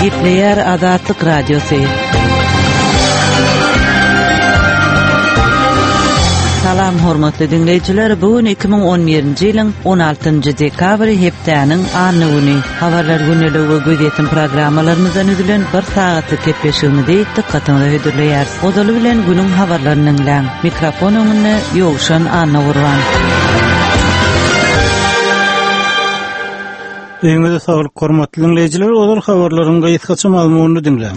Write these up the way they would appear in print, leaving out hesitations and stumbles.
Gepleyer Azatlyk Radiosu. Salam hormatly dinleyijiler, bugün 2011-nji ýylyň 16-njy dekabry hepdäniň anly güni. Habarlar güneligi gözetim programmalarymyzdan üzülen bir sagatlyk kepleşigini dikkatiňize hödürleýär. Odaly bilen günüň habarlaryny dinleň. Mikrofon öňünde ýogşan Anna Urban. Eňde sağlyk hormatly dinleyijiler, odaly habarlaryň gaýtgaça malumutyny dinleň.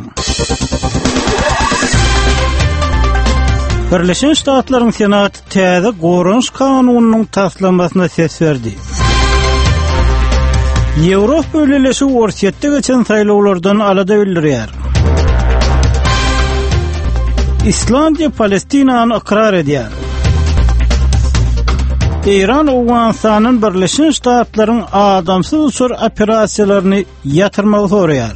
Birleşen Ştatlaryň Senaty täze gorunç kanunynyň taslamasyna ses berdi. Ýewropa bölgesi Orsetde geçen saýlawlardan alada bildirýär. İslandiýa Palestinany ikrar edýär. İran Awganistanyň Birleşen Ştatlaryň adamsyz uçur operasiýalaryny ýatyrmagy soraýar.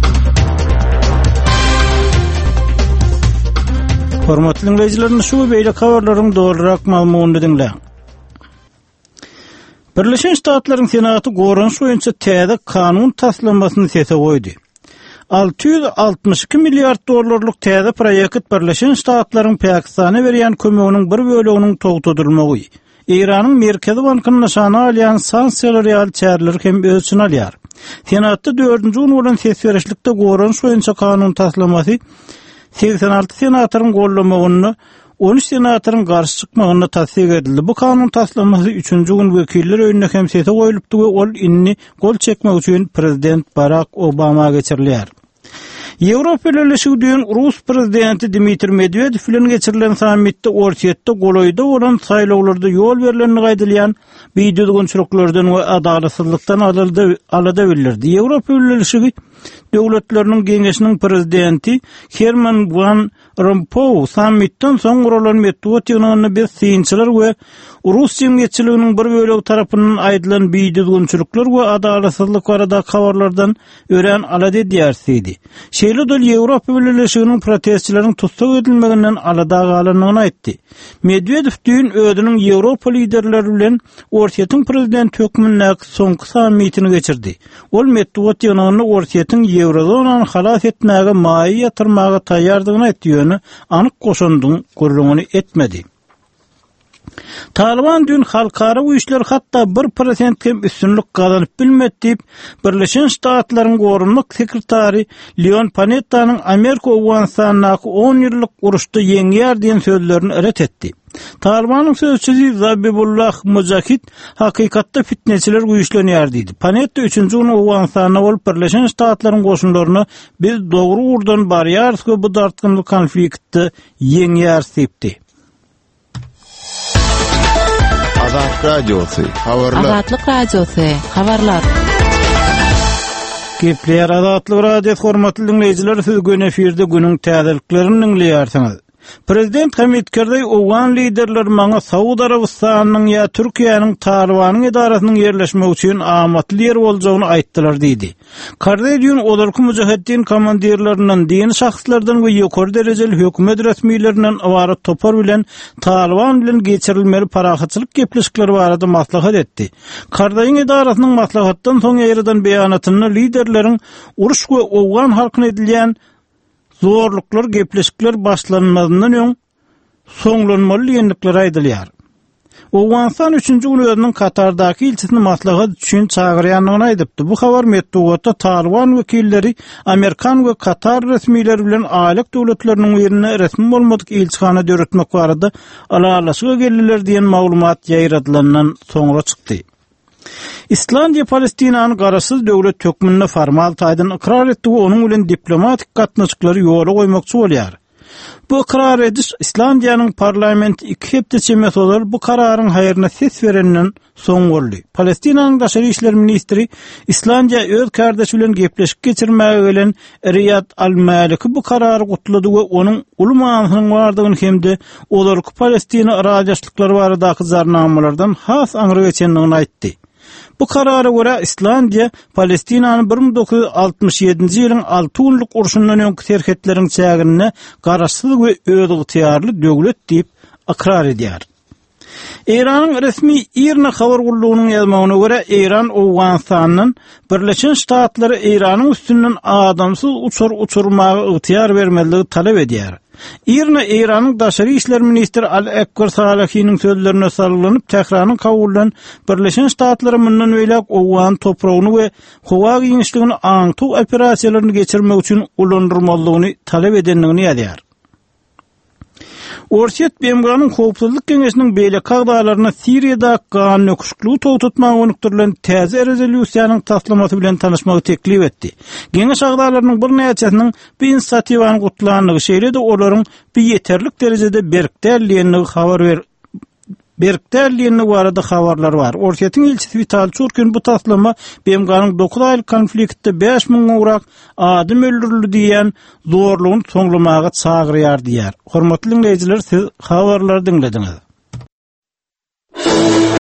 Hormatly dinleyijiler, şu beýle habarlaryň dogrurak malumutyny dinleň. Birleşen Ştatlaryň Senaty gorunç boýunça täze kanun taslamasyny sese goýdy. $662 milliard täze proýekt Birleşen Ştatlaryň Pakistana berýän kömeginiň bir böleginiň togtadylmagy, İranyň Merkezi Bankyny nişana alýan sanksiýalar ýaly çäreleri hem ölçüni alýar. Senatda 4-nji gün bolan ses berişlikde gorunç boýunça kanun taslamasy 86 senatoryň gollamagyny, 13 senatoryň garşy çykmagyny tasdik edildi. Bu kanun taslamasy 3-nji gün wekiller öňüne hem sese goýulupdy we ol inni gol çekmek üçin prezident Barack Obama geçirilýär. Ýewropa Birleşiginiň Rus prezidenti Dmitri Medvedew bilen geçirilen sammitde Orsetde goloýda bolan saýlawlarda ýol berileni gaýdylýan biýdüdügünçülüklerden we adalatsızlykdan alada bildirdi. Ýewropa Birleşigi döwletleriniň geňeşiniň prezidenti Herman Van Rompuy sammitden soň guralan Medvedewni bir synçylar we Rus jemgyýetçiliginiň bir bölegi tarapyndan aýdylan biýdüdügünçülükler we adalatsızlyk barada habarlardan ören alada edýärdi. Şeýle dol Ýewropa Birleşiginiň protestçileriniň tutsak edilmeginden alada galanyny aýtdy. Medvedew dün özüniň Ýewropa liderleri bilen Orsetdiň prezident hökmüne soňky sammitini geçirdi. Ol Medvedewni Orsetdiň Ýewrozonany halas etmäge maýy ýatyrmaga taýýardygyny aýtdygyny anyk goşundyň gurrungyny etmedi. Taliban dün halkara güýçler hatda 1% hem üstünlük gazanyp bilmedi diýip Birleşen Ştatlaryň gorunluk sekretary Leon Panettanyň Amerika Awganistanyň 10 ýyllyk uruşda ýeňýär diýen sözlerini ret etdi. Talibanyň sözçüsi Zabihullah Mujahid hakykatda fitneçiler güýçlenýär diýdi. Panetta 3-nji gün Awganistanyna bolup Birleşen Ştatlaryň goşunlaryny biz dogry urdan barýarys we bu dartgynly konfliktde ýeňýär diýdi. Azatlyk Radiosu, habarlar. Azatlyk Radiosu, habarlar. Gepleyer Azatlyk Radiosu hormatly dinleyijiler, siz gün efirde günüň täzeliklerini dinleýärsiňiz. Prezident Hamid Karzai Owgan liderler maňa Saudi Arabistanyň ýa Türkiýanyň Talibanyň edarasynyň ýerleşmegi üçin amatly ýer boljagyny aýtdylar diýdi. Karzai dün olarky mujahidin komandirlerinden, dini şahslardan we ýokary derejeli hökümet resmiýetlerinden awara topar bilen Taliban bilen geçirilmeli parahatçylyk gepleşikleri barada maslahat etdi. Karzaiň edarasynyň maslahatdan soň ýerden beýanatyny liderleriň uruş we Owgan halkyna edilýän zorluklar, gepleşikler başlanmadan öň soňlanmaly ýenlikler aýdylýar. Awganistan 3-nji gün özüniň Katardaky ilçesini maslahat üçin çagyrýanyny aýdypdy. Bu habar Medvedewde Taliban wekilleri Amerikan we Katar resmiýetleri bilen aýlyk döwletleriniň ýerine resmi bolmadyk elçixana döretmek barada alalaşyga geldiler diýen maglumat ýaýradylandan soňra çykdy. İslandiýa Palestinany garaşsyz döwlet hökmüne formal taýdan ikrar etdi we onuň bilen diplomatik gatnaşyklary ýola goýmakçy bolýar. Bu ikrar ediş Islandiýanyň parlamenti 2 hepde çemesler bu kararyň haýyryna ses berenden soň boldy. Palestinaň daşary işler ministri Islandiýa öz kardeşi bilen gepleşik geçirmäge gelen Riyad al-Maliki bu karary gutlady we onuň uly manysynyň bardygyny hemde olarky Palestina araçlyklary baradaky zarnamalardan has aňry geçendigini aýtdy. Bu karara göre İslandiýa Palestinany 1967-nji ýylyň 6 günlük uruşundan öňki terketleriň çägine garaşsyz we özüňi tiýarly döwlet diýip ikrar edýär. İran'ın resmi İRNA habar gulluğunun yazmagyna göre İran Owganistanyň Birleşen Ştatları İran'ın üstünden adamsız uçurmagy ıhtiyar bermeligi talep edýär. İRNA İran'ın Daşary işler ministri Al-Akbar Salahi'nin sözlerine sarılanyp Tehranyň kabulyny Birleşen Ştatları mundan öýlek Owgan topragyny we howa giňişligini aňtyk operasiýalaryny geçirmek üçin ulandyrmalygyny talep edenligini ýazýar. Orset Bemganyň Howpsuzlyk Keňeşiniň beýle kagdalaryna Siriýada gan nöküşlüği togutmagy önükdirilen täze rezolýusiýanyň taslamasy bilen tanışmagy teklip etdi. Geňeş agdalarynyň bir näçesiniň bu inisiatiwany gutlanlygy şeýle-de olaryň bir ýeterlik derejede berkdärliğini barada habarlar var. Orset'in ilçisi Vital Çurkin bu taslama Bemganyň 9 aýlyk konfliktde 5.000 urak adam öldürildi diýen zorlugyny soňlamagy çagyrýar diýär. Hormatly dinleýijiler, siz habarlary dinlediňiz.